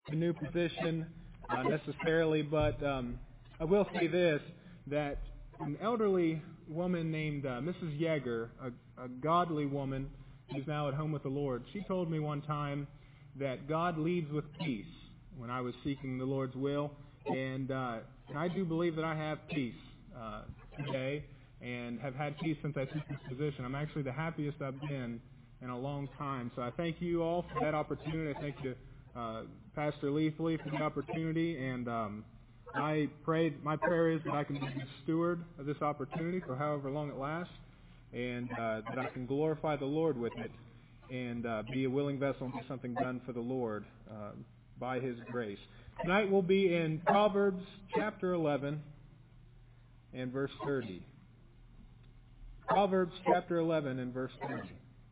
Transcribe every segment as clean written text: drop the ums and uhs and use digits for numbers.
a new position necessarily, but I will say this, that an elderly woman named Mrs. Yeager, a godly woman who's now at home with the Lord, she told me one time that God leads with peace when I was seeking the Lord's will, and I do believe that I have peace today and have had peace since I took this position. I'm actually the happiest I've been in a long time. So I thank you all for that opportunity. I thank you, Pastor Leafley, for the opportunity, and my prayer is that I can be a steward of this opportunity for however long it lasts, and that I can glorify the Lord with it and be a willing vessel and get something done for the Lord by His grace. Tonight we'll be in Proverbs chapter 11 and verse 30. Proverbs chapter 11 and verse 30.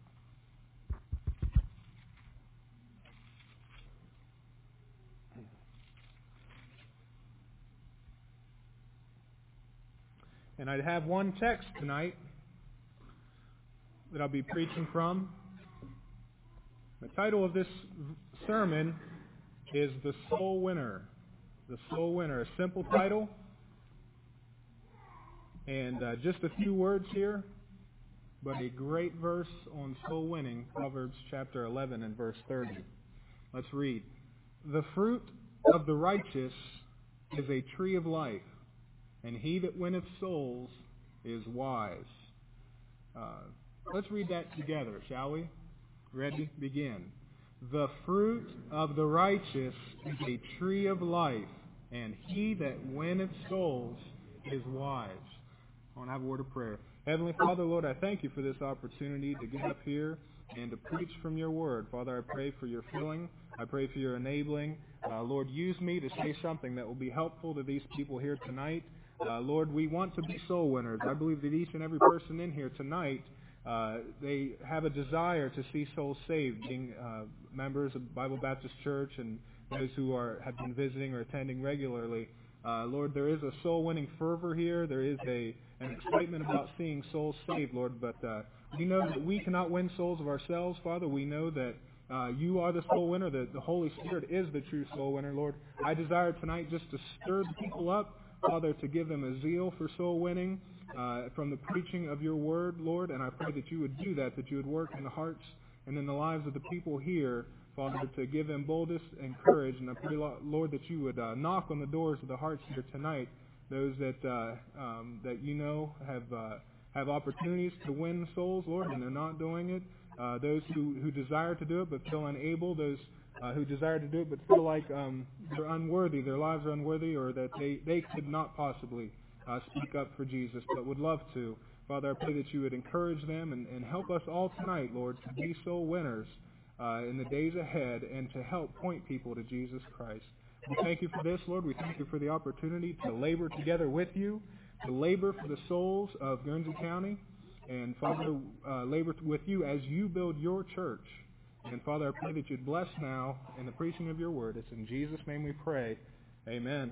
And I'd have one text tonight that I'll be preaching from. The title of this sermon is The Soul Winner. The Soul Winner. A simple title. And just a few words here, but a great verse on soul winning. Proverbs chapter 11 and verse 30. Let's read. The fruit of the righteous is a tree of life, and he that winneth souls is wise. Let's read that together, shall we? Ready? Begin. The fruit of the righteous is a tree of life, and he that winneth souls is wise. I want to have a word of prayer. Heavenly Father, Lord, I thank you for this opportunity to get up here and to preach from your word. Father, I pray for your filling. I pray for your enabling. Lord, use me to say something that will be helpful to these people here tonight. Lord, we want to be soul winners. I believe that each and every person in here tonight, they have a desire to see souls saved, being members of Bible Baptist Church and those who have been visiting or attending regularly. Lord, there is a soul-winning fervor here. There is an excitement about seeing souls saved, Lord. But we know that we cannot win souls of ourselves, Father. We know that you are the soul winner, that the Holy Spirit is the true soul winner, Lord. I desire tonight just to stir the people up, Father, to give them a zeal for soul winning from the preaching of your word, Lord. And I pray that you would do that you would work in the hearts and in the lives of the people here, Father, to give them boldness and courage. And I pray, Lord, that you would knock on the doors of the hearts here tonight, those that you know have opportunities to win souls, Lord, and they're not doing it. Those who desire to do it but feel unable, those who desire to do it but feel like they're unworthy, their lives are unworthy, or that they could not possibly speak up for Jesus but would love to. Father, I pray that you would encourage them and help us all tonight, Lord, to be soul winners in the days ahead and to help point people to Jesus Christ. We thank you for this, Lord. We thank you for the opportunity to labor together with you, to labor for the souls of Guernsey County, and Father, labor with you as you build your church. And Father, I pray that you'd bless now in the preaching of your word. It's in Jesus' name we pray. Amen.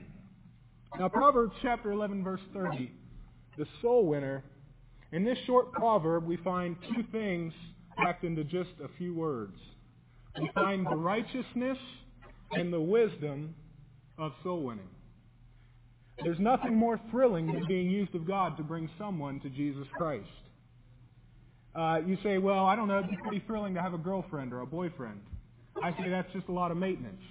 Now, Proverbs chapter 11, verse 30, the soul winner. In this short proverb, we find two things packed into just a few words. We find the righteousness and the wisdom of soul winning. There's nothing more thrilling than being used of God to bring someone to Jesus Christ. You say, well, I don't know, it'd be pretty thrilling to have a girlfriend or a boyfriend. I say that's just a lot of maintenance.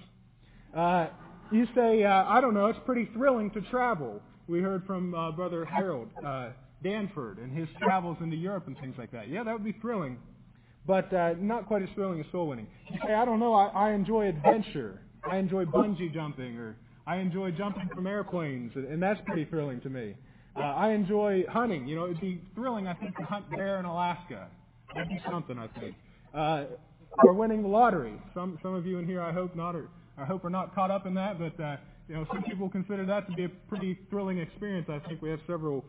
You say, I don't know, it's pretty thrilling to travel. We heard from Brother Harold Danford and his travels into Europe and things like that. Yeah, that would be thrilling, but not quite as thrilling as soul winning. You say, I don't know, I enjoy adventure. I enjoy bungee jumping, or I enjoy jumping from airplanes, and that's pretty thrilling to me. I enjoy hunting. You know, it'd be thrilling, I think, to hunt bear in Alaska. That'd be something, I think. Or winning the lottery. Some of you in here, I hope not, or I hope are not caught up in that, but you know, some people consider that to be a pretty thrilling experience. I think we have several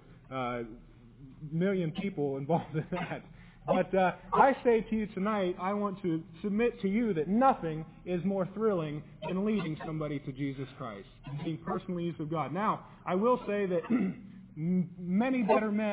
million people involved in that. But I say to you tonight, I want to submit to you that nothing is more thrilling than leading somebody to Jesus Christ, being personally used of God. Now, I will say that many better men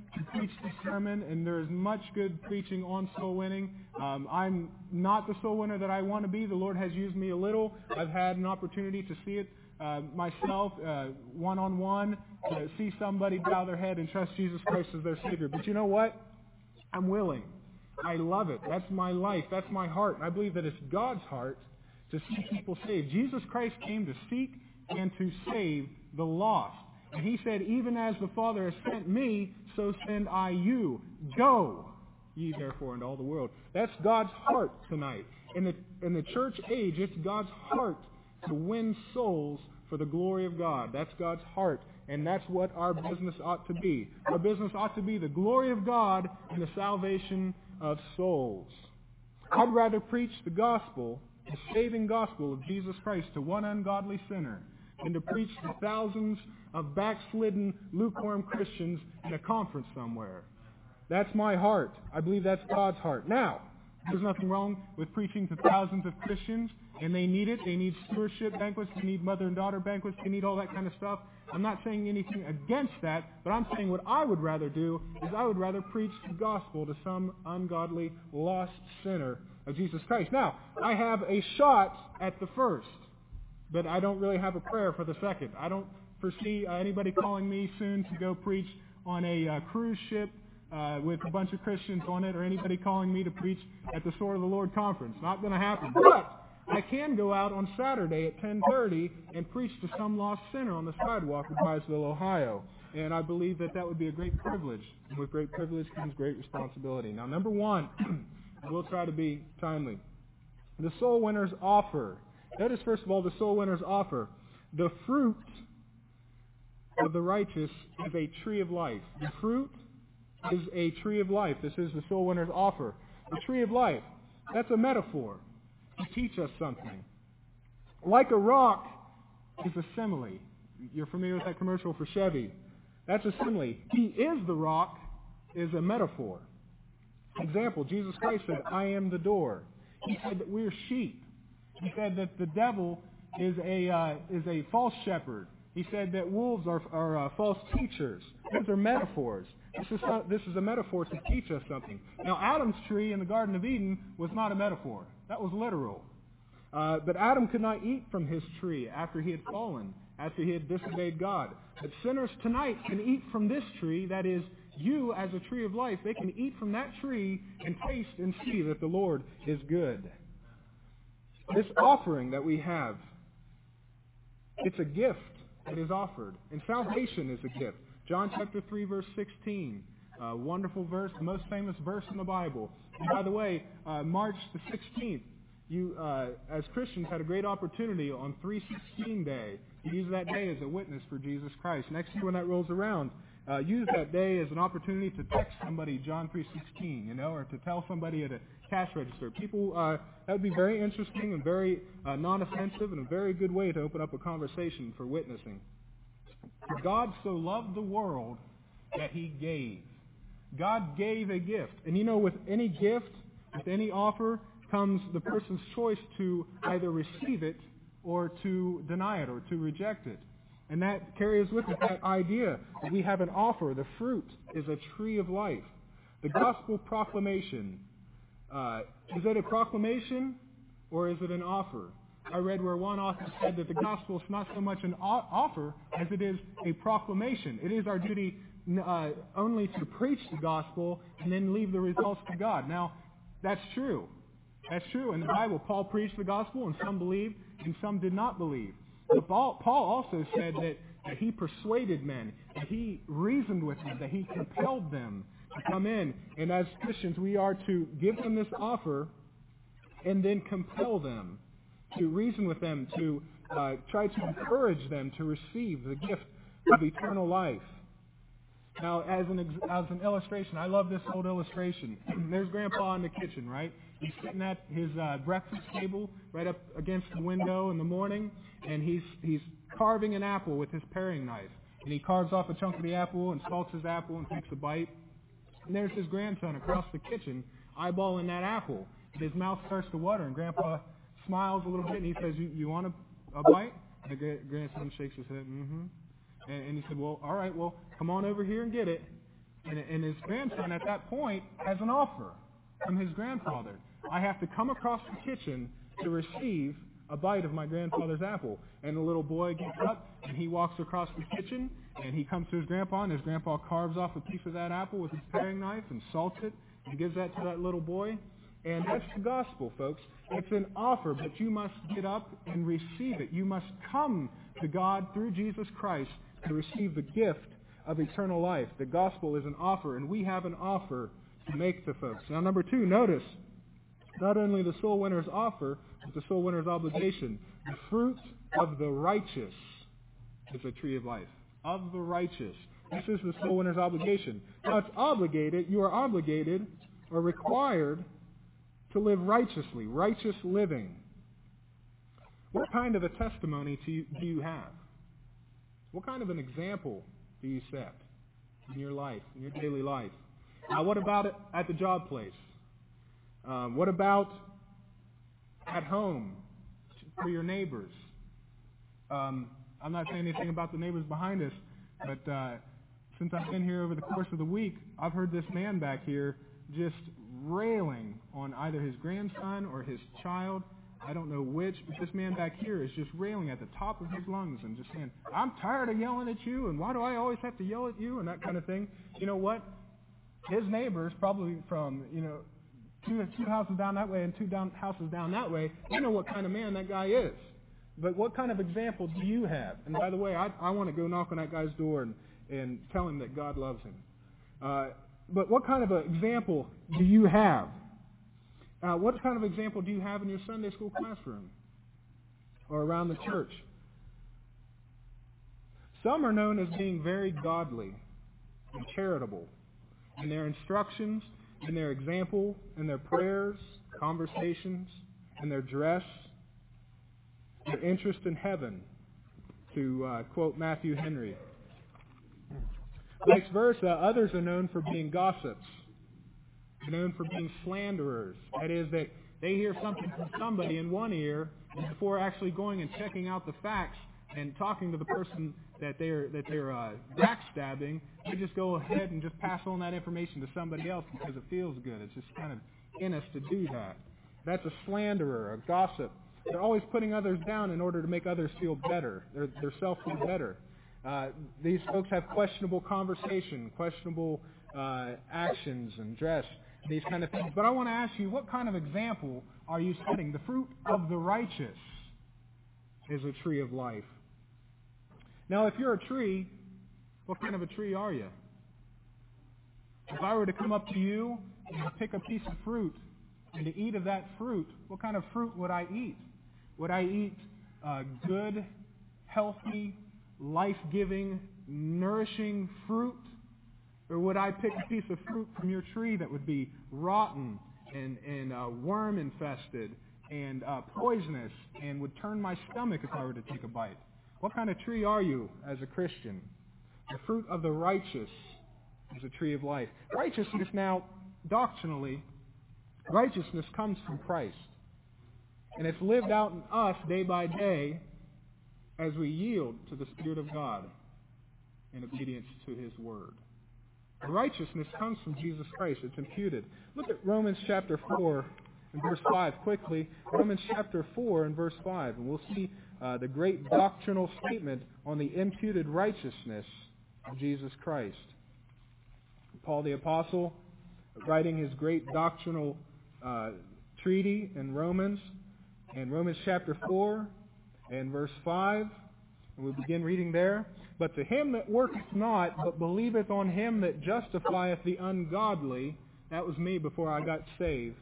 to preach this sermon, and there is much good preaching on soul winning. I'm not the soul winner that I want to be. The Lord has used me a little. I've had an opportunity to see it myself, one-on-one, to see somebody bow their head and trust Jesus Christ as their Savior. But you know what? I'm willing. I love it. That's my life. That's my heart. And I believe that it's God's heart to see people saved. Jesus Christ came to seek and to save the lost. And he said, even as the Father has sent me, so send I you. Go, ye therefore into all the world. That's God's heart tonight. In the church age, it's God's heart to win souls for the glory of God. That's God's heart. And that's what our business ought to be. Our business ought to be the glory of God and the salvation of souls. I'd rather preach the gospel, the saving gospel of Jesus Christ to one ungodly sinner than to preach to thousands of backslidden, lukewarm Christians in a conference somewhere. That's my heart. I believe that's God's heart. Now, there's nothing wrong with preaching to thousands of Christians, and they need it. They need stewardship banquets. They need mother and daughter banquets. They need all that kind of stuff. I'm not saying anything against that, but I'm saying what I would rather do is I would rather preach the gospel to some ungodly, lost sinner of Jesus Christ. Now, I have a shot at the first, but I don't really have a prayer for the second. I don't foresee anybody calling me soon to go preach on a cruise ship with a bunch of Christians on it, or anybody calling me to preach at the Sword of the Lord conference. Not going to happen. But I can go out on Saturday at 10:30 and preach to some lost sinner on the sidewalk of Byesville, Ohio. And I believe that that would be a great privilege. And with great privilege comes great responsibility. Now, number one, we'll try to be timely. The soul winner's offer. Notice, first of all, the soul winner's offer. The fruit of the righteous is a tree of life. The fruit is a tree of life. This is the soul winner's offer. The tree of life, that's a metaphor to teach us something. Like a rock is a simile. You're familiar with that commercial for Chevy. That's a simile. He is the rock is a metaphor. Example, Jesus Christ said, I am the door. He said that we're sheep. He said that the devil is a false shepherd. He said that wolves are false teachers. These are metaphors. This is a metaphor to teach us something. Now, Adam's tree in the Garden of Eden was not a metaphor. That was literal. But Adam could not eat from his tree after he had fallen, after he had disobeyed God. But sinners tonight can eat from this tree, that is, you as a tree of life. They can eat from that tree and taste and see that the Lord is good. This offering that we have, it's a gift that is offered. And salvation is a gift. John chapter 3, verse 16. Wonderful verse, the most famous verse in the Bible. And by the way, March the 16th, you, as Christians, had a great opportunity on 316 Day to use that day as a witness for Jesus Christ. Next year when that rolls around, use that day as an opportunity to text somebody John 3:16, or to tell somebody at a cash register. People, that would be very interesting and very non-offensive and a very good way to open up a conversation for witnessing. For God so loved the world that he gave. God gave a gift. And with any gift, with any offer, comes the person's choice to either receive it or to deny it or to reject it. And that carries with it that idea that we have an offer. The fruit is a tree of life. The gospel proclamation, is it a proclamation or is it an offer? I read where one author said that the gospel is not so much an offer as it is a proclamation. It is our duty only to preach the gospel and then leave the results to God. Now, that's true. That's true. In the Bible, Paul preached the gospel and some believed and some did not believe. But Paul also said that he persuaded men, that he reasoned with them, that he compelled them to come in. And as Christians, we are to give them this offer and then compel them, to reason with them, to try to encourage them to receive the gift of eternal life. Now, as an illustration, I love this old illustration. There's Grandpa in the kitchen, right? He's sitting at his breakfast table right up against the window in the morning, and he's carving an apple with his paring knife. And he carves off a chunk of the apple and salts his apple and takes a bite. And there's his grandson across the kitchen eyeballing that apple. And his mouth starts to water, and Grandpa smiles a little bit, and he says, you want a bite? And the grandson shakes his head, mm-hmm. And he said, well, all right, well, come on over here and get it. And his grandson at that point has an offer from his grandfather. I have to come across the kitchen to receive a bite of my grandfather's apple. And the little boy gets up and he walks across the kitchen and he comes to his grandpa, and his grandpa carves off a piece of that apple with his paring knife and salts it and gives that to that little boy. And that's the gospel, folks. It's an offer, but you must get up and receive it. You must come to God through Jesus Christ to receive the gift of eternal life. The gospel is an offer, and we have an offer to make to folks. Now, number 2, notice, not only the soul winner's offer, but the soul winner's obligation. The fruit of the righteous is a tree of life. Of the righteous. This is the soul winner's obligation. Now, it's obligated, you are obligated or required to live righteously, righteous living. What kind of a testimony do you have? What kind of an example do you set in your life, in your daily life? What about it at the job place? What about at home for your neighbors? I'm not saying anything about the neighbors behind us, but since I've been here over the course of the week, I've heard this man back here just railing on either his grandson or his child. I don't know which, but this man back here is just railing at the top of his lungs and just saying, I'm tired of yelling at you, and why do I always have to yell at you, and that kind of thing. You know what? His neighbors, probably from, two houses down that way and houses down that way, they know what kind of man that guy is. But what kind of example do you have? And by the way, I want to go knock on that guy's door and tell him that God loves him. But what kind of an example do you have? What kind of example do you have in your Sunday school classroom or around the church? Some are known as being very godly and charitable in their instructions, in their example, in their prayers, conversations, in their dress, their interest in heaven, to quote Matthew Henry. Vice versa, others are known for being gossips, known for being slanderers. That is, that they hear something from somebody in one ear, and before actually going and checking out the facts and talking to the person that they're backstabbing, they just go ahead and just pass on that information to somebody else because it feels good. It's just kind of in us to do that. That's a slanderer, a gossip. They're always putting others down in order to make others feel better, their self feel better. These folks have questionable conversation, questionable actions and dress, these kind of things. But I want to ask you, what kind of example are you setting? The fruit of the righteous is a tree of life. Now, if you're a tree, what kind of a tree are you? If I were to come up to you and pick a piece of fruit and to eat of that fruit, what kind of fruit would I eat? Would I eat good, healthy, life-giving, nourishing fruit? Or would I pick a piece of fruit from your tree that would be rotten and worm-infested and poisonous and would turn my stomach if I were to take a bite? What kind of tree are you as a Christian? The fruit of the righteous is a tree of life. Righteousness now, doctrinally, righteousness comes from Christ. And it's lived out in us day by day as we yield to the Spirit of God in obedience to His Word. Righteousness comes from Jesus Christ. It's imputed. Look at Romans chapter 4 and verse 5 quickly. Romans chapter 4 and verse 5. And we'll see the great doctrinal statement on the imputed righteousness of Jesus Christ. Paul the Apostle, writing his great doctrinal treaty in Romans chapter 4 and verse 5. And we begin reading there. But to him that worketh not, but believeth on him that justifieth the ungodly, that was me before I got saved,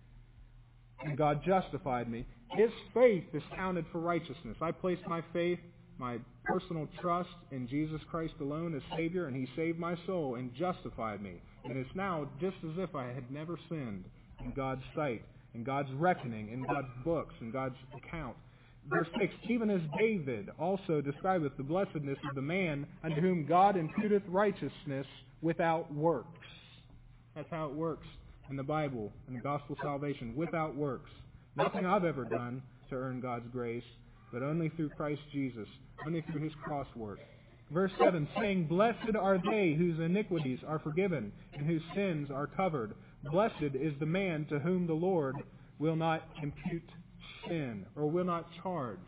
and God justified me, his faith is counted for righteousness. I place my faith, my personal trust in Jesus Christ alone as Savior, and He saved my soul and justified me. And it's now just as if I had never sinned in God's sight, in God's reckoning, in God's books, in God's account. Verse 6, even as David also describeth the blessedness of the man unto whom God imputeth righteousness without works. That's how it works in the Bible, in the gospel of salvation, without works. Nothing I've ever done to earn God's grace, but only through Christ Jesus, only through His cross work. Verse 7, saying, Blessed are they whose iniquities are forgiven and whose sins are covered. Blessed is the man to whom the Lord will not impute sin, or will not charge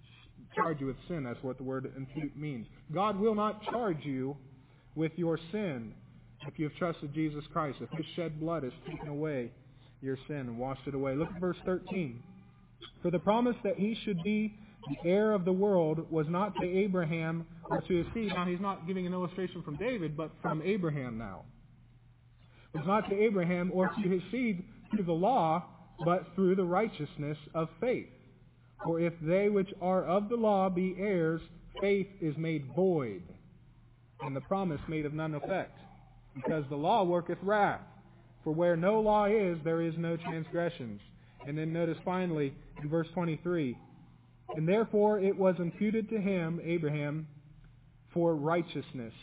you with sin. That's what the word impute means. God will not charge you with your sin if you have trusted Jesus Christ, if His shed blood has taken away your sin and washed it away. Look at verse 13. For the promise that he should be the heir of the world was not to Abraham or to his seed. Now he's not giving an illustration from David, but from Abraham now. It was not to Abraham or to his seed through the law, but through the righteousness of faith. For if they which are of the law be heirs, faith is made void, and the promise made of none effect. Because the law worketh wrath. For where no law is, there is no transgressions. And then notice finally in verse 23, and therefore it was imputed to him, Abraham, for righteousness.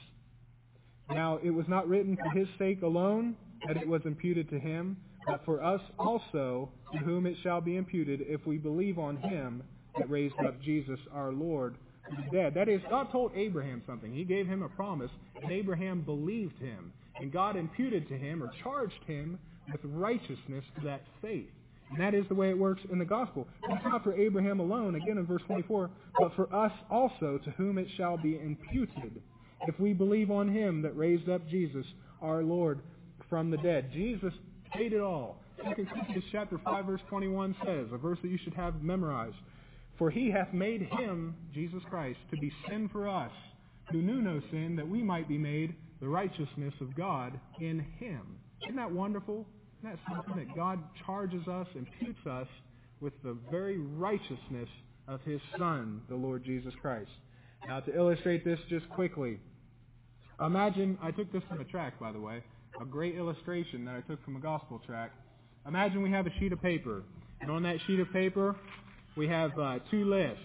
Now it was not written for his sake alone that it was imputed to him, but for us also, to whom it shall be imputed, if we believe on him that raised up Jesus our Lord from the dead. That is, God told Abraham something. He gave him a promise, and Abraham believed him. And God imputed to him, or charged him, with righteousness to that faith. And that is the way it works in the gospel. It's not for Abraham alone, again in verse 24, but for us also, to whom it shall be imputed, if we believe on him that raised up Jesus our Lord from the dead. Jesus paid it all. 2 Corinthians chapter 5 verse 21 says, a verse that you should have memorized, for he hath made him, Jesus Christ, to be sin for us, who knew no sin, that we might be made the righteousness of God in him. Isn't that wonderful? Isn't that something that God charges us, imputes us with the very righteousness of his Son, the Lord Jesus Christ? Now to illustrate this just quickly, imagine, I took this from a tract, by the way, a great illustration that I took from a gospel tract. Imagine we have a sheet of paper, and on that sheet of paper we have two lists.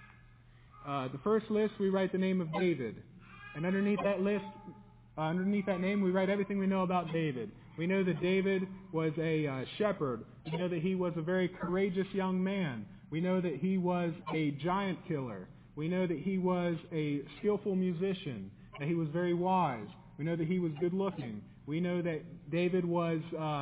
The first list we write the name of David, and underneath that list, underneath that name we write everything we know about David. We know that David was a shepherd. We know that he was a very courageous young man. We know that he was a giant killer. We know that he was a skillful musician, that he was very wise. We know that he was good looking. We know that David was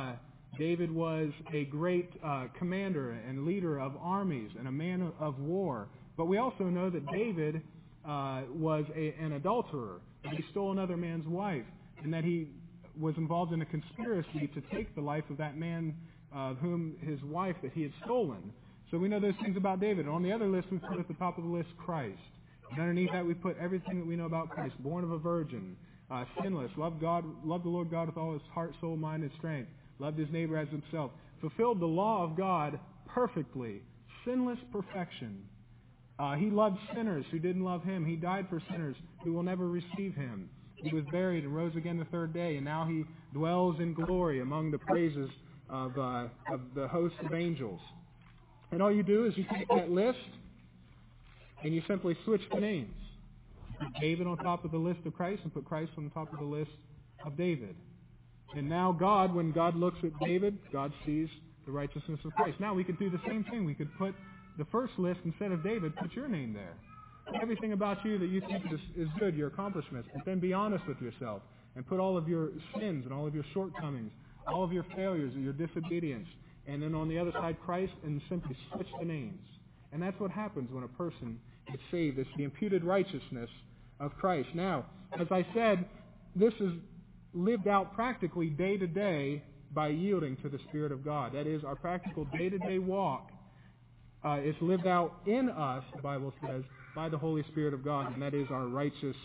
a great commander and leader of armies and a man of war. But we also know that David was an adulterer, that he stole another man's wife, and that he was involved in a conspiracy to take the life of that man whom his wife that he had stolen. So we know those things about David. And on the other list, we put at the top of the list Christ. And underneath that, we put everything that we know about Christ. Born of a virgin, sinless, loved the Lord God with all his heart, soul, mind, and strength. Loved his neighbor as himself. Fulfilled the law of God perfectly. Sinless perfection. He loved sinners who didn't love him. He died for sinners who will never receive him. He was buried and rose again the third day, and now he dwells in glory among the praises of the host of angels. And all you do is you take that list and you simply switch the names. Put David on top of the list of Christ and put Christ on the top of the list of David. And now God, when God looks at David, God sees the righteousness of Christ. Now we could do the same thing. We could put the first list, instead of David, put your name there. Everything about you that you think is good, your accomplishments, but then be honest with yourself and put all of your sins and all of your shortcomings, all of your failures and your disobedience, and then on the other side Christ, and simply switch the names. And that's what happens when a person is saved. It's the imputed righteousness of Christ. Now, as I said, this is lived out practically day to day by yielding to the Spirit of God. That is, our practical day-to-day walk is lived out in us, the Bible says, by the Holy Spirit of God, and that is our righteousness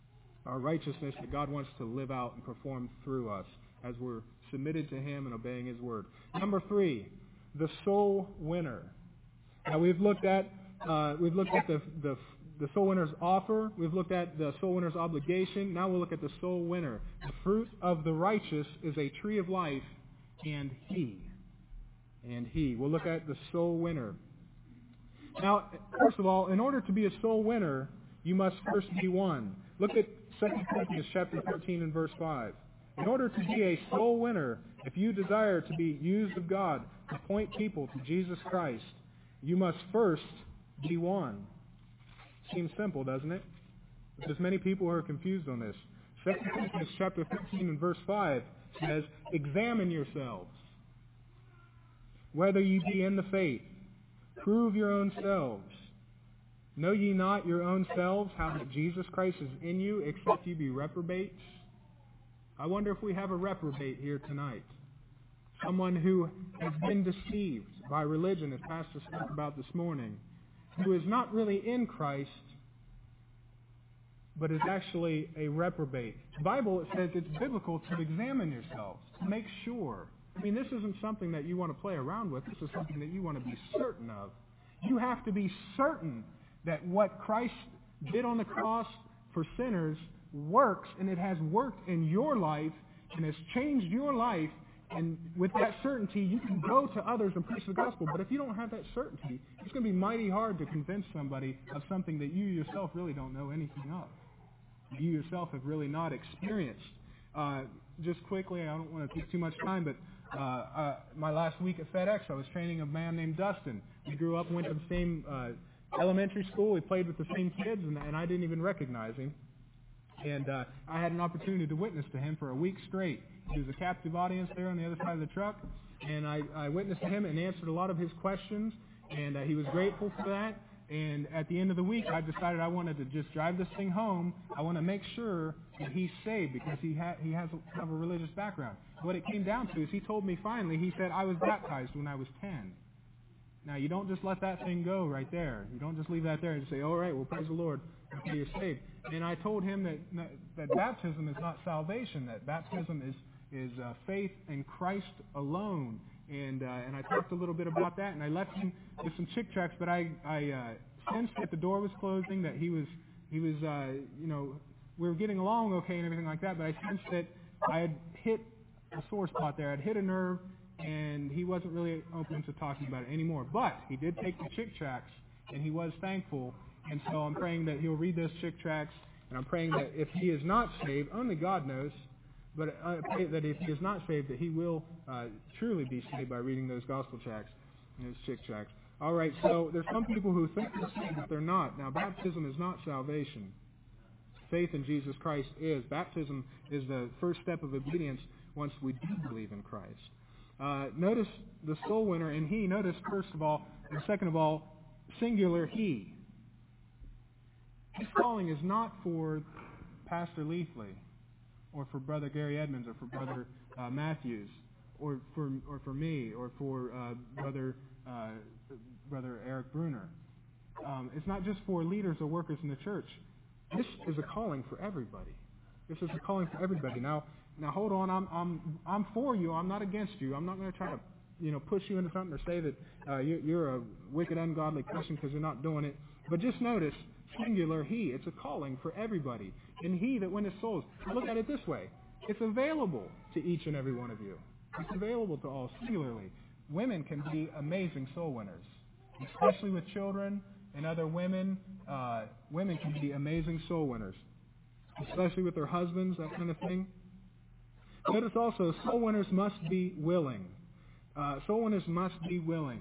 that God wants to live out and perform through us as we're submitted to him and obeying his word. Number 3, the soul winner. Now we've looked at the soul winner's offer. We've looked at the soul winner's obligation. Now we'll look at the soul winner. The fruit of the righteous is a tree of life, and he. We'll look at the soul winner. Now, first of all, in order to be a soul winner, you must first be one. Look at 2 Corinthians chapter 13 and verse 5. In order to be a soul winner, if you desire to be used of God to point people to Jesus Christ, you must first be one. Seems simple, doesn't it? But there's many people who are confused on this. 2 Corinthians chapter 15 and verse 5 says, examine yourselves, whether ye be in the faith. Prove your own selves. Know ye not your own selves how that Jesus Christ is in you, except ye be reprobates? I wonder if we have a reprobate here tonight. Someone who has been deceived by religion, as Pastor spoke about this morning, who is not really in Christ, but is actually a reprobate. The Bible, it says it's biblical to examine yourselves, to make sure. I mean, this isn't something that you want to play around with. This is something that you want to be certain of. You have to be certain that what Christ did on the cross for sinners works, and it has worked in your life and has changed your life. And with that certainty, you can go to others and preach the gospel. But if you don't have that certainty, it's going to be mighty hard to convince somebody of something that you yourself really don't know anything of. You yourself have really not experienced. Just quickly, I don't want to take too much time, but my last week at FedEx, I was training a man named Dustin. We grew up, went to the same elementary school. We played with the same kids, and I didn't even recognize him. And I had an opportunity to witness to him for a week straight. He was a captive audience there on the other side of the truck, and I witnessed to him and answered a lot of his questions, and he was grateful for that. And at the end of the week, I decided I wanted to just drive this thing home. I want to make sure that he's saved because he has a religious background. What it came down to is he told me finally, he said, I was baptized when I was 10. Now, you don't just let that thing go right there. You don't just leave that there and say, all right, well, praise the Lord, okay, you're saved. And I told him that baptism is not salvation, that baptism is faith in Christ alone. And I talked a little bit about that, and I left him with some chick tracts, but I sensed that the door was closing, that he was we were getting along okay and everything like that, but I sensed that I had hit a sore spot there. I'd hit a nerve, and he wasn't really open to talking about it anymore. But he did take the chick tracts, and he was thankful, and so I'm praying that he'll read those chick tracts, and I'm praying that if he is not saved, only God knows, but I pray that if he is not saved, that he will truly be saved by reading those gospel tracts and those chick tracts. All right, so there's some people who think they're saved, but they're not. Now, baptism is not salvation. Faith in Jesus Christ is. Baptism is the first step of obedience once we do believe in Christ. Notice the soul winner and he. Notice first of all, and second of all, singular he. His calling is not for Pastor Leafley, or for Brother Gary Edmonds, or for Brother Matthews, or for me, or for Brother Eric Bruner. It's not just for leaders or workers in the church. This is a calling for everybody. This is a calling for everybody. Now hold on. I'm for you. I'm not against you. I'm not going to try to push you into something or say that you're a wicked, ungodly Christian because you're not doing it. But just notice, singular he. It's a calling for everybody. And he that winneth souls. Look at it this way. It's available to each and every one of you. It's available to all singularly. Women can be amazing soul winners, especially with children and other women. Women can be amazing soul winners, especially with their husbands, that kind of thing. Notice also, soul winners must be willing. Soul winners must be willing.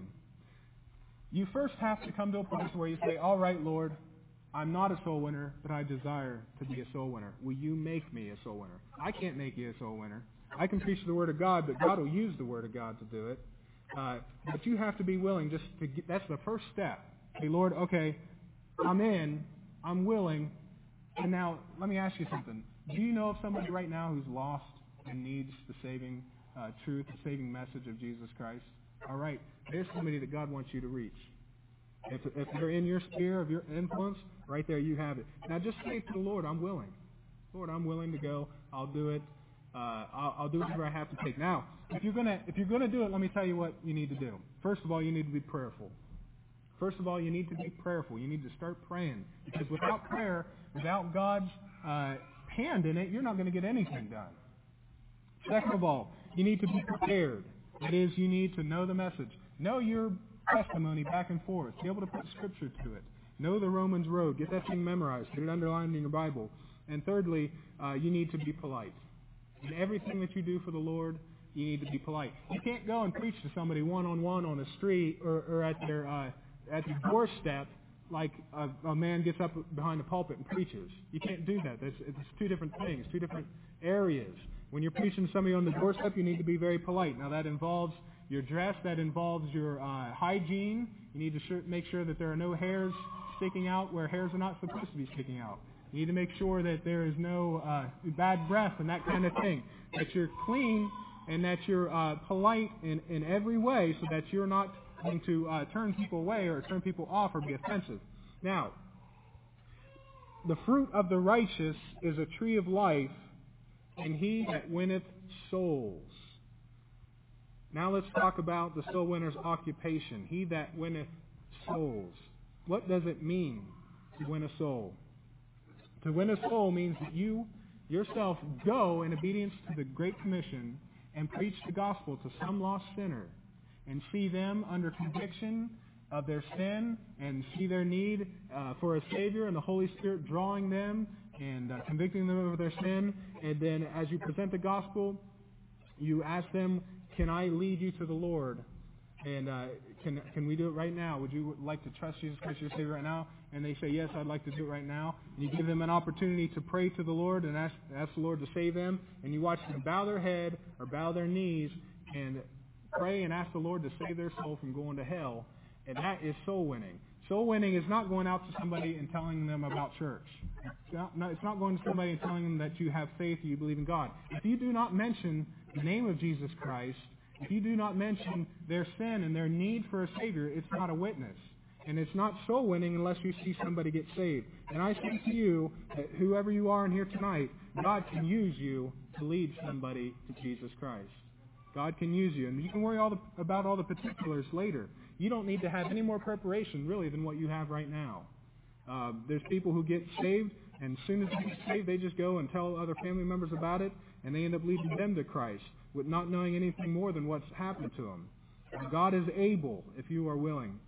You first have to come to a place where you say, all right, Lord, I'm not a soul winner, but I desire to be a soul winner. Will you make me a soul winner? I can't make you a soul winner. I can preach the Word of God, but God will use the Word of God to do it. But you have to be willing that's the first step. Say, Lord, okay, I'm in, I'm willing, and now let me ask you something. Do you know of somebody right now who's lost and needs the saving truth, the saving message of Jesus Christ? All right, there's somebody that God wants you to reach. If they're in your sphere of your influence, right there you have it. Now just say to the Lord, I'm willing. Lord, I'm willing to go. I'll do it. I'll do whatever I have to take. Now, if you're gonna do it, let me tell you what you need to do. First of all, you need to be prayerful. First of all, you need to be prayerful. You need to start praying. Because without prayer, without God's hand in it, you're not going to get anything done. Second of all, you need to be prepared. That is, you need to know the message. Know your testimony back and forth. Be able to put scripture to it. Know the Romans road. Get that thing memorized. Get it underlined in your Bible. And thirdly, you need to be polite. In everything that you do for the Lord, you need to be polite. You can't go and preach to somebody one-on-one on the street or at their doorstep like a man gets up behind the pulpit and preaches. You can't do that. It's two different things, two different areas. When you're preaching to somebody on the doorstep, you need to be very polite. Now, that involves your dress. That involves your hygiene. You need to make sure that there are no hairs sticking out where hairs are not supposed to be sticking out. You need to make sure that there is no bad breath and that kind of thing. That you're clean and that you're polite in every way so that you're not going to turn people away or turn people off or be offensive. Now, the fruit of the righteous is a tree of life, and he that winneth souls. Now let's talk about the soul winner's occupation. He that winneth souls. What does it mean to win a soul? To win a soul means that you yourself go in obedience to the Great Commission and preach the gospel to some lost sinner and see them under conviction of their sin and see their need for a Savior, and the Holy Spirit drawing them and convicting them of their sin. And then as you present the gospel, you ask them, can I lead you to the Lord? And can we do it right now? Would you like to trust Jesus Christ your Savior right now? And they say, yes, I'd like to do it right now. And you give them an opportunity to pray to the Lord and ask the Lord to save them. And you watch them bow their head or bow their knees and pray and ask the Lord to save their soul from going to hell. And that is soul winning. Soul winning is not going out to somebody and telling them about church. It's not going to somebody and telling them that you have faith, you believe in God. If you do not mention the name of Jesus Christ, if you do not mention their sin and their need for a Savior, it's not a witness. And it's not soul winning unless you see somebody get saved. And I say to you that whoever you are in here tonight, God can use you to lead somebody to Jesus Christ. God can use you. And you can worry about all the particulars later. You don't need to have any more preparation, really, than what you have right now. There's people who get saved, and as soon as they get saved, they just go and tell other family members about it, and they end up leading them to Christ with not knowing anything more than what's happened to them. God is able, if you are willing.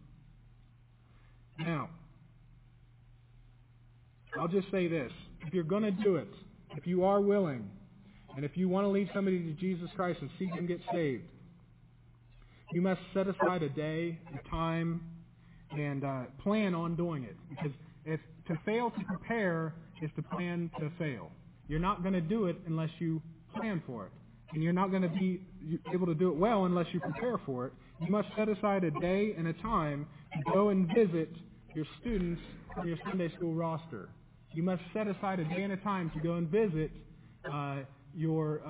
Now, I'll just say this. If you're going to do it, if you are willing, and if you want to lead somebody to Jesus Christ and see them get saved, you must set aside a day, a time, and plan on doing it. Because if to fail to prepare is to plan to fail. You're not going to do it unless you plan for it. And you're not going to be able to do it well unless you prepare for it. You must set aside a day and a time to go and visit your students from your Sunday school roster. You must set aside a day and a time to go and visit your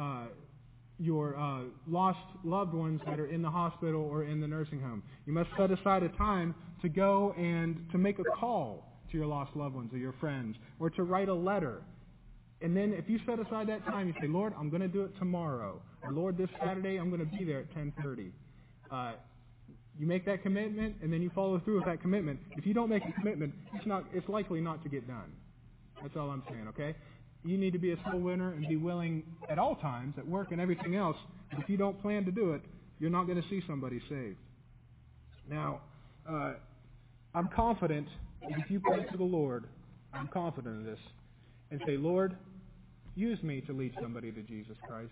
lost loved ones that are in the hospital or in the nursing home. You must set aside a time to go and to make a call to your lost loved ones or your friends, or to write a letter. And then if you set aside that time, you say, Lord, I'm going to do it tomorrow. Or Lord, this Saturday I'm going to be there at 10:30. You make that commitment, and then you follow through with that commitment. If you don't make a commitment, it's likely not to get done. That's all I'm saying, okay? You need to be a soul winner and be willing at all times, at work and everything else. But if you don't plan to do it, you're not going to see somebody saved. Now, I'm confident if you pray to the Lord, I'm confident of this, and say, Lord, use me to lead somebody to Jesus Christ.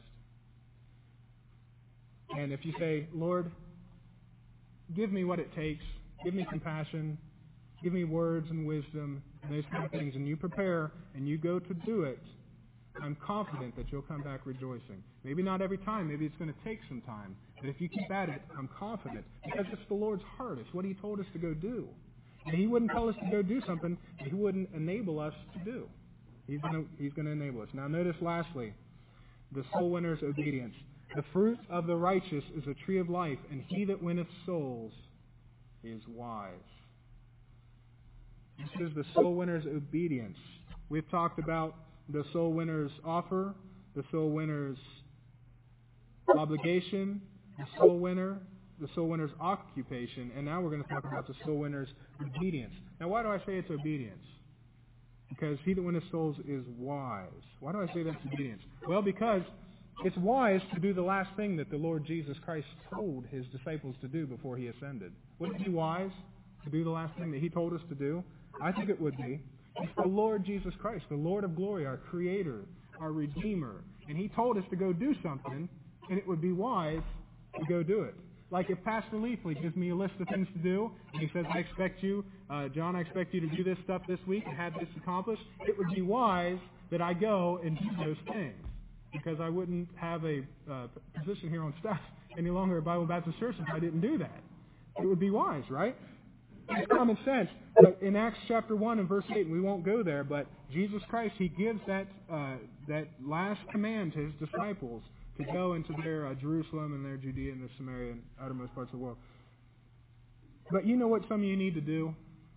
And if you say, Lord, give me what it takes, give me compassion, give me words and wisdom, and those kind of things, and you prepare and you go to do it, I'm confident that you'll come back rejoicing. Maybe not every time, maybe it's going to take some time, but if you keep at it, I'm confident, because it's the Lord's heart. It's what He told us to go do. And He wouldn't tell us to go do something that He wouldn't enable us to do. He's going to enable us. Now notice lastly, the soul winner's obedience. The fruit of the righteous is a tree of life, and he that winneth souls is wise. This is the soul winner's obedience. We've talked about the soul winner's offer, the soul winner's obligation, the soul winner's occupation, and now we're going to talk about the soul winner's obedience. Now why do I say it's obedience? Because he that winneth souls is wise. Why do I say that's obedience? Well, because it's wise to do the last thing that the Lord Jesus Christ told His disciples to do before He ascended. Wouldn't it be wise to do the last thing that He told us to do? I think it would be. It's the Lord Jesus Christ, the Lord of glory, our Creator, our Redeemer. And He told us to go do something, and it would be wise to go do it. like if Pastor Leafley gives me a list of things to do, and he says, I expect you, John, I expect you to do this stuff this week and have this accomplished, it would be wise that I go and do those things, because I wouldn't have a position here on staff any longer at Bible Baptist Church if I didn't do that. It would be wise, right? It's common sense. But in Acts chapter 1 and verse 8, and we won't go there, but Jesus Christ, he gives that last command to his disciples to go into their Jerusalem and their Judea and their Samaria and outermost parts of the world. But you know what some of you need to do?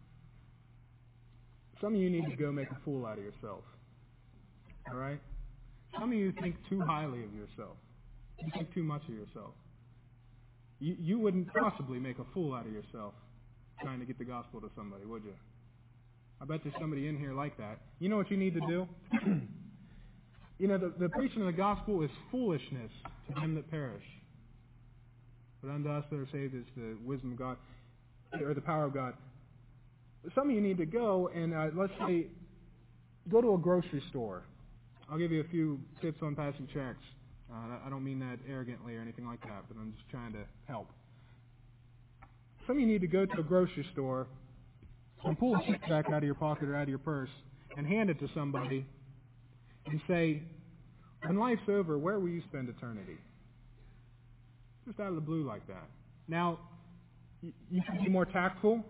Some of you need to go make a fool out of yourself. All right? Some of you think too highly of yourself. You think too much of yourself. You wouldn't possibly make a fool out of yourself trying to get the gospel to somebody, would you? I bet there's somebody in here like that. You know what you need to do? You know, the preaching of the gospel is foolishness to them that perish. But unto us that are saved is the wisdom of God, or the power of God. Some of you need to go and, let's say, go to a grocery store. I'll give you a few tips on passing checks. I don't mean that arrogantly or anything like that, but I'm just trying to help. Some of you need to go to a grocery store and pull a kickback out of your pocket or out of your purse and hand it to somebody and say, when life's over, where will you spend eternity? Just out of the blue like that. Now, you could be more tactful.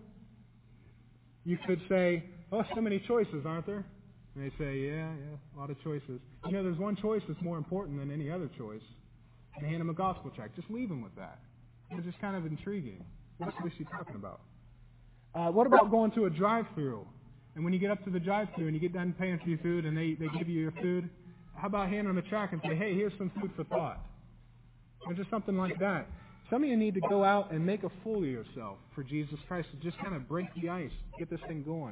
You could say, oh, so many choices, aren't there? And they say, yeah, a lot of choices. You know, there's one choice that's more important than any other choice. And hand them a gospel check. Just leave them with that. It's just kind of intriguing. What's she talking about? What about going to a drive-thru? And when you get up to the drive-thru and you get done paying for your food and they give you your food, how about handing them a check and say, hey, here's some food for thought? Or just something like that. Some of you need to go out and make a fool of yourself for Jesus Christ to just kind of break the ice, get this thing going.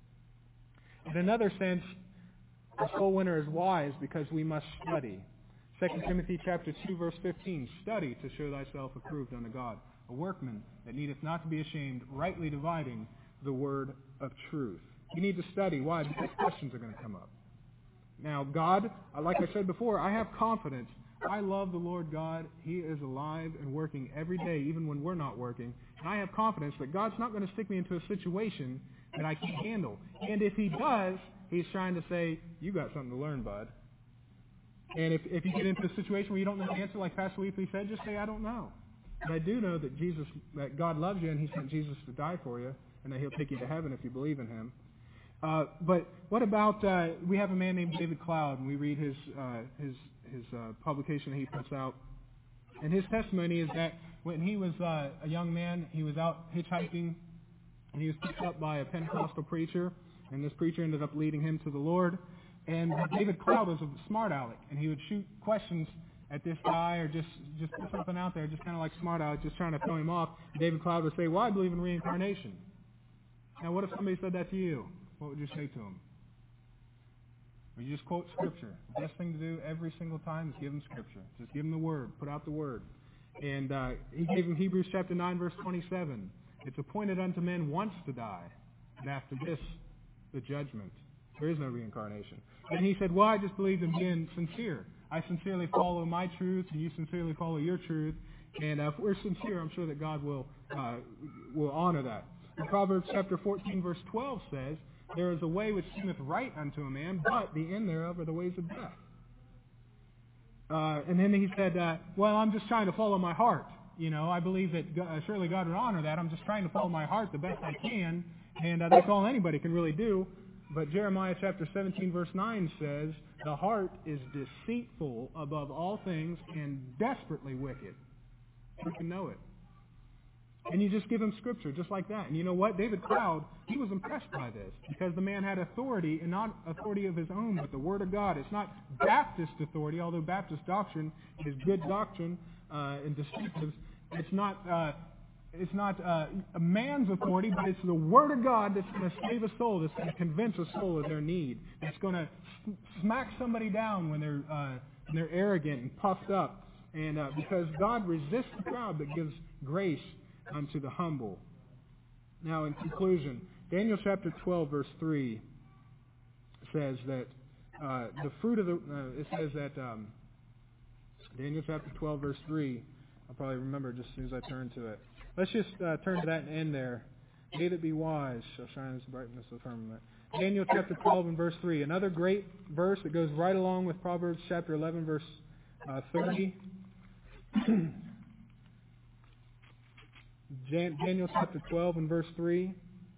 In another sense, a soul winner is wise because we must study. 2 Timothy chapter 2, verse 15, study to show thyself approved unto God, a workman that needeth not to be ashamed, rightly dividing the word of truth. You need to study. Why? Because questions are going to come up. Now, God, like I said before, I have confidence. I love the Lord God. He is alive and working every day, even when we're not working. And I have confidence that God's not going to stick me into a situation that I can't handle. And if He does, He's trying to say, you got something to learn, bud. And if you get into a situation where you don't know the answer, like Pastor Leafley said, just say, I don't know. But I do know that God loves you and He sent Jesus to die for you, and that He'll take you to heaven if you believe in Him. But what about, we have a man named David Cloud, and we read his publication that he puts out. And his testimony is that when he was a young man, he was out hitchhiking, and he was picked up by a Pentecostal preacher, and this preacher ended up leading him to the Lord. And David Cloud was a smart aleck, and he would shoot questions at this guy or just put something out there, just kind of like smart aleck, just trying to throw him off. David Cloud would say, well, I believe in reincarnation. Now, what if somebody said that to you? What would you say to him? Well, you just quote Scripture. The best thing to do every single time is give him Scripture. Just give him the Word. Put out the Word. And he gave him Hebrews chapter 9, verse 27. It's appointed unto men once to die, and after this, the judgment. There is no reincarnation. And he said, well, I just believe in being sincere. I sincerely follow my truth, and you sincerely follow your truth. And if we're sincere, I'm sure that God will honor that. And Proverbs chapter 14, verse 12 says, there is a way which seemeth right unto a man, but the end thereof are the ways of death. And then he said, well, I'm just trying to follow my heart. You know, I believe that surely God would honor that. I'm just trying to follow my heart the best I can, and that's all anybody can really do. But Jeremiah chapter 17, verse 9 says, the heart is deceitful above all things and desperately wicked. Who can know it? And you just give him Scripture just like that. And you know what? David Cloud, he was impressed by this because the man had authority, and not authority of his own, but the Word of God. It's not Baptist authority, although Baptist doctrine is good doctrine and distinctive. It's not a man's authority, but it's the Word of God that's going to save a soul, that's going to convince a soul of their need. It's going to smack somebody down when they're arrogant and puffed up. And because God resists the proud but gives grace unto the humble. Now, in conclusion, Daniel chapter 12, verse 3 says that the fruit of the... it says that... Daniel chapter 12, verse 3... I'll probably remember just as soon as I turn to it. Let's just turn to that and end there. They that be wise shall shine as the brightness of the firmament. Daniel chapter 12 and verse 3. Another great verse that goes right along with Proverbs chapter 11 verse 30. Daniel chapter 12 and verse 3.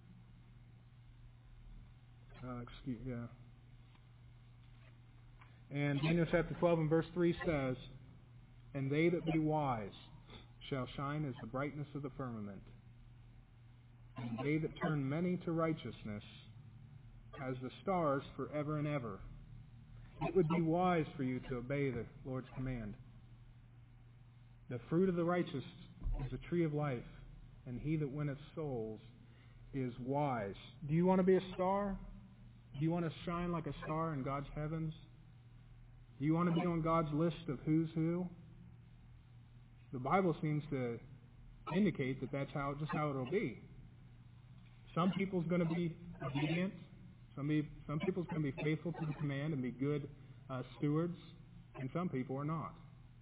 And Daniel chapter 12 and verse 3 says, "And they that be wise shall shine as the brightness of the firmament, and they that turn many to righteousness as the stars forever and ever." It would be wise for you to obey the Lord's command. The fruit of the righteous is a tree of life, and he that winneth souls is wise. Do you want to be a star? Do you want to shine like a star in God's heavens? Do you want to be on God's list of who's who? The Bible seems to indicate that that's just how it'll be. Some people's going to be obedient. Some people's going to be faithful to the command and be good stewards, and some people are not.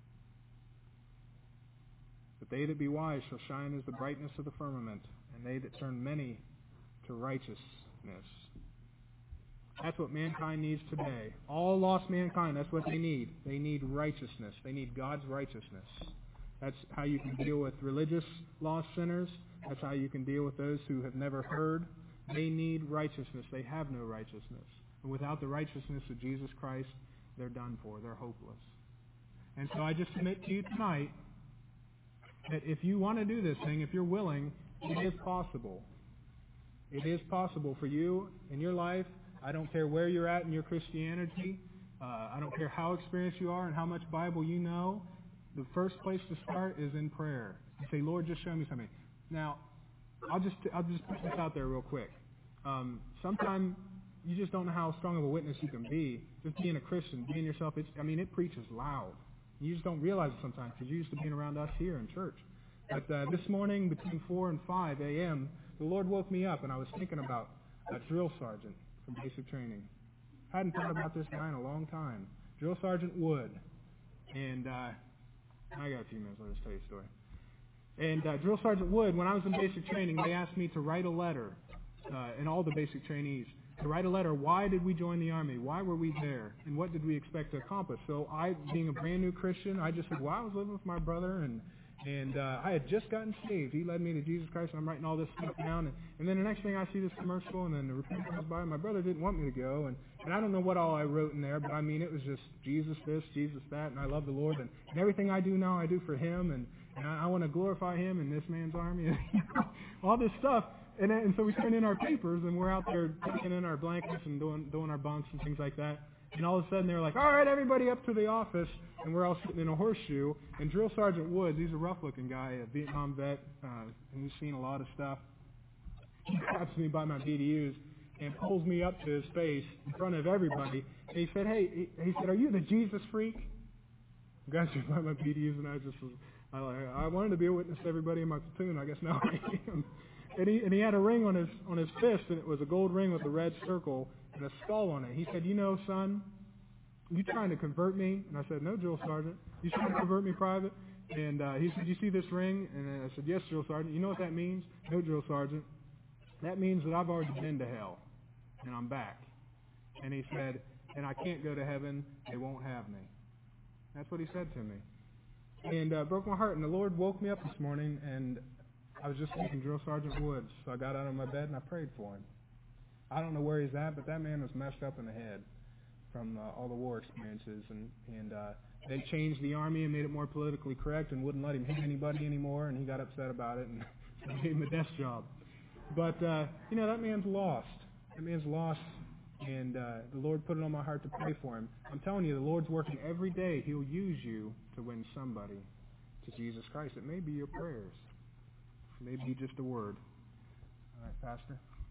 But they that be wise shall shine as the brightness of the firmament, and they that turn many to righteousness. That's what mankind needs today. All lost mankind, that's what they need. They need righteousness. They need God's righteousness. That's how you can deal with religious lost sinners. That's how you can deal with those who have never heard. They need righteousness. They have no righteousness. And without the righteousness of Jesus Christ, they're done for. They're hopeless. And so I just submit to you tonight that if you want to do this thing, if you're willing, it is possible. It is possible for you in your life. I don't care where you're at in your Christianity. I don't care how experienced you are and how much Bible you know. The first place to start is in prayer. You say, "Lord, just show me something." Now, I'll just put this out there real quick. Sometimes you just don't know how strong of a witness you can be. Just being a Christian, being yourself, it preaches loud. You just don't realize it sometimes because you're used to being around us here in church. But this morning between 4 and 5 a.m., the Lord woke me up and I was thinking about a drill sergeant from basic training. Hadn't thought about this guy in a long time. Drill Sergeant Wood. And I got a few minutes. I'll just tell you a story. And Drill Sergeant Wood, when I was in basic training, they asked me to write a letter, and all the basic trainees, to write a letter. Why did we join the Army? Why were we there? And what did we expect to accomplish? So I, being a brand new Christian, I just said, well, I was living with my brother, and I had just gotten saved. He led me to Jesus Christ, and I'm writing all this stuff down. And then the next thing I see this commercial, and then the report comes by. My brother didn't want me to go, and I don't know what all I wrote in there, but I mean, it was just Jesus this, Jesus that, and I love the Lord, and everything I do now I do for Him, and I want to glorify Him in this man's army, and all this stuff. And so we turn in our papers, and we're out there taking in our blankets and doing our bunks and things like that. And all of a sudden, they're like, all right, everybody up to the office. And we're all sitting in a horseshoe. And Drill Sergeant Woods, he's a rough-looking guy, a Vietnam vet, and he's seen a lot of stuff. He grabs me by my BDUs and pulls me up to his face in front of everybody. And he said, hey, he said, are you the Jesus freak? He grabs me by my BDUs, and I wanted to be a witness to everybody in my platoon. I guess now I am. And he had a ring on his fist, and it was a gold ring with a red circle and a skull on it. He said, you know, son, you trying to convert me? And I said, no, Drill Sergeant. You trying to convert me, Private? And he said, you see this ring? And I said, yes, Drill Sergeant. You know what that means? No, Drill Sergeant. That means that I've already been to hell, and I'm back. And he said, and I can't go to heaven. They won't have me. That's what he said to me. And broke my heart. And the Lord woke me up this morning, and I was just thinking Drill Sergeant Woods. So I got out of my bed and I prayed for him. I don't know where he's at, but that man was messed up in the head from all the war experiences. And they changed the Army and made it more politically correct and wouldn't let him hit anybody anymore. And he got upset about it and gave him a desk job. But, that man's lost. That man's lost. And the Lord put it on my heart to pray for him. I'm telling you, the Lord's working every day. He'll use you to win somebody to Jesus Christ. It may be your prayers. Maybe just a word. All right, Pastor.